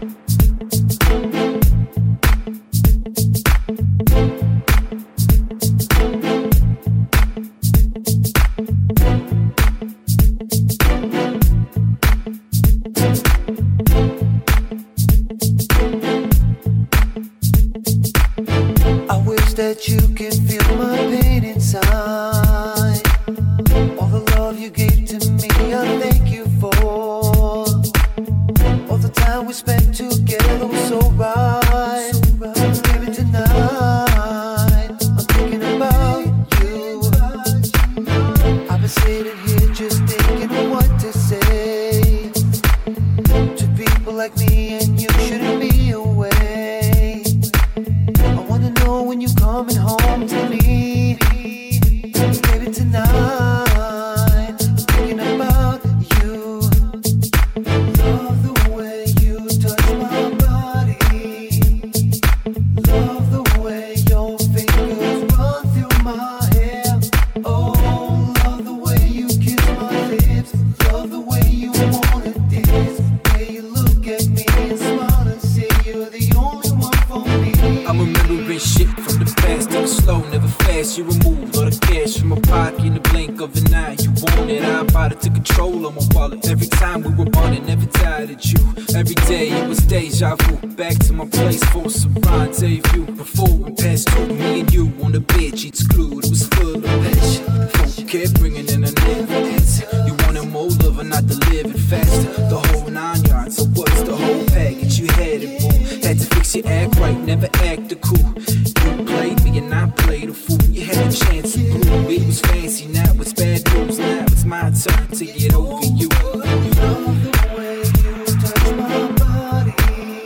That you can feel my pain inside. All the love you gave to me, I thank you for. All the time we spent together was so right. Baby, tonight I'm thinking about you. I've been sitting here just thinking of what to say to people like me, and you shouldn't be away. When you coming home to me, baby, tonight I'm thinking about you. Love the way you touch my body. Love the way your fingers run through my hair. Oh, love the way you kiss my lips. Love the way you wanna dance. The way you look at me and smile and say you're the only one for me. I'm remembering shit from the past, never slow, never fast. You removed all the cash from my pocket in the blink of an eye. You want it, I bought it to control on my wallet. Every time we were running, never tired of you. Every day it was deja vu. Back to my place for some rendezvous. Before we passed through, me and you on the bed, sheets glued. It was full of pleasure. Folk kept bringing in a never answer. You wanted more love and not to live it faster. The whole 9 yards, so what's the whole package? You had it, boo. Had to fix your act right, never act the cool. You played me and I played a fool. You had a chance to prove it was fancy. Now it's bad news. Now it's my turn to get over you. Love the way you touch my body.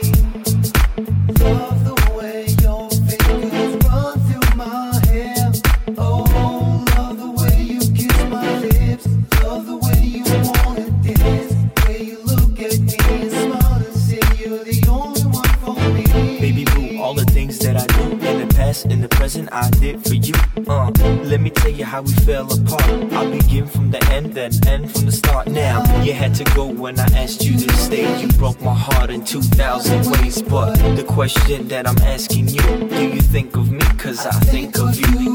Love the way your fingers run through my hair. Oh, love the way you kiss my lips. Love the way you wanna dance. The way you look at me and smile and say you're the only one for me. Baby boo, all the things that I do in the past, in the present, I did for you. Let me tell you how we fell apart. I'll begin from the end, then end from the start. Now, you had to go when I asked you to stay. You broke my heart in 2,000 ways. But the question that I'm asking you, do you think of me? Cause I think of you.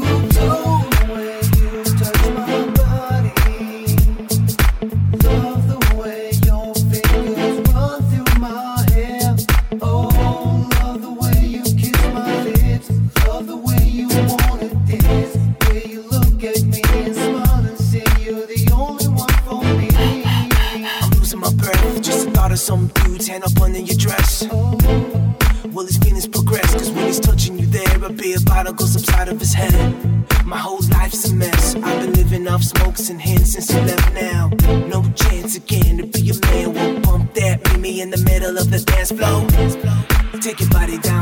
Some dude's hand up under your dress. Will his feelings progress? Cause when he's touching you there, a beer bottle goes upside of his head. My whole life's a mess. I've been living off smokes and hints since he left now. No chance again to be a man. We'll bump that, meet me in the middle of the dance floor. Take your body down